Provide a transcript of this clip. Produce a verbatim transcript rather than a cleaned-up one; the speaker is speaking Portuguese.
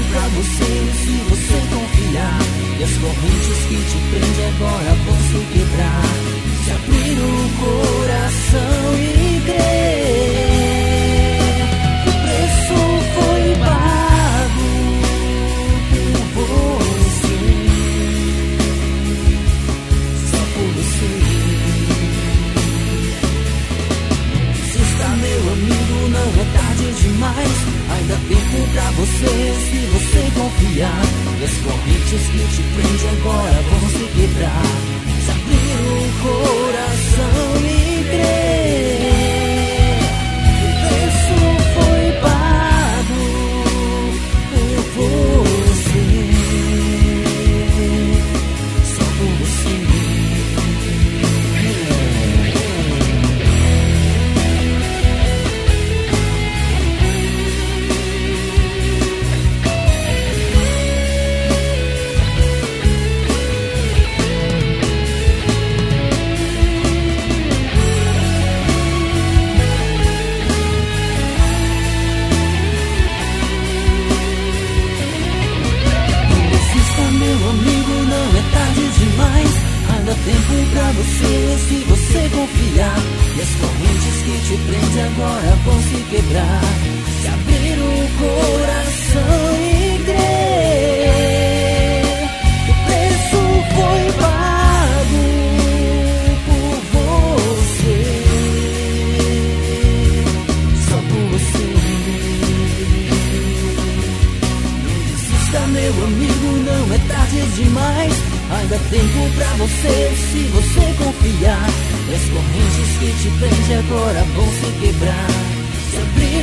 pra você se você confiar. E as correntes que te prendem agora vão se quebrar. Se abrir o coração e crer, o preço foi pago por você, só por você. Desista, meu amigo, não é tarde demais. Ainda há tempo pra você se você confiar. E as correntes que te prendem agora vão se quebrar. Se abrir o coração e crer, o preço foi pago por você, só por você. Ainda há tempo pra você se você confiar. E as correntes que te prendem agora vão se quebrar. Se abrir o coração e crer, o preço foi pago por você, só por você. Não desista, meu amigo, não é tarde demais. Ainda há tempo pra você se você confiar. E as correntes que te prendem agora vão se quebrar. Se abrir